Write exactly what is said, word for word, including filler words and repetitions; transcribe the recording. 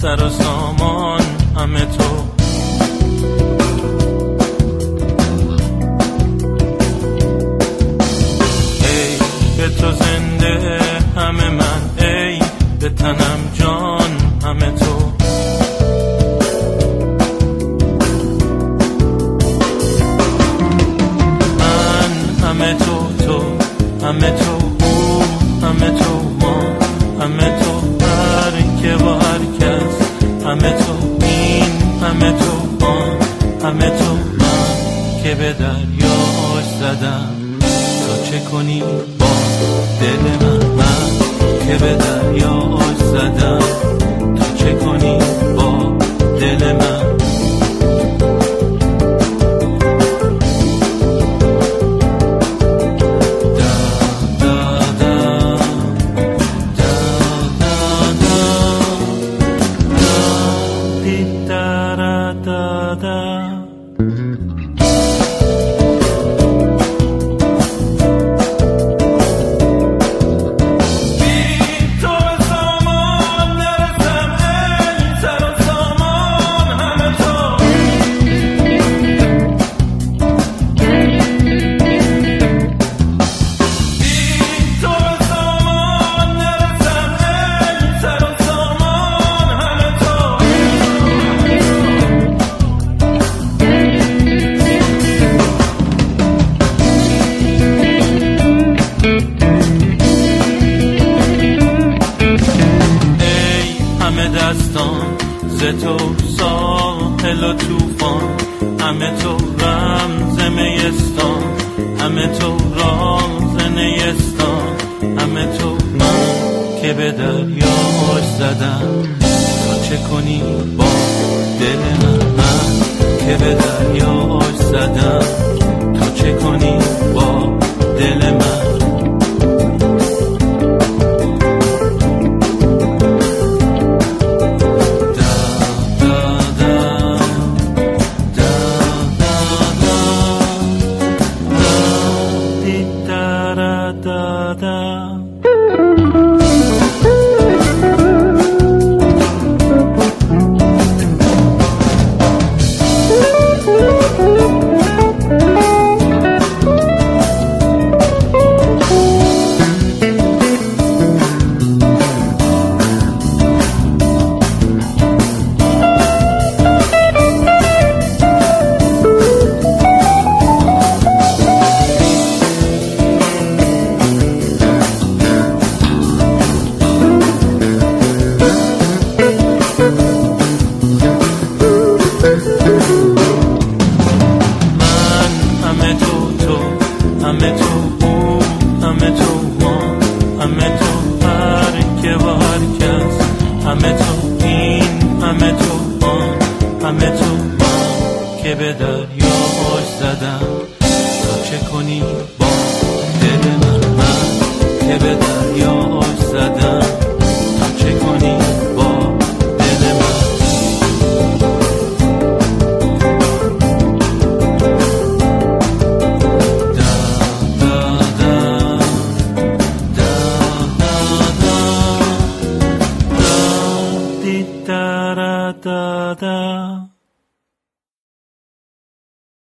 سر و سامان همه تو. ای به تو زنده همه من، ای به تنم جان همه تو. من همه تو، تو همه تو، او همه تو، ما همه تو، هر که و هر کس همه تو، این همه تو، آن همه تو. من که به دریاش زدم، تو چه کنی با دل من؟ من که به دریاش زدم، تو چه کنی با دل من؟ دستان ز تو ساحل و توفان، همه تو رمز میستان، همه تو راز نیستان، همه تو. من که به دریاش زدم، تو چه کنی با دل من؟ من که به دریاش زدم، تو چه کنی با دل من؟ همه تو، او همه تو، ما همه تو، هر که و هر کس همه تو، این همه تو، آن همه تو. من که به دریاش زدم، تو چه کنی با دل من؟ من که به دریاش زدم، تو چه کنی با دل من؟ Da da da da.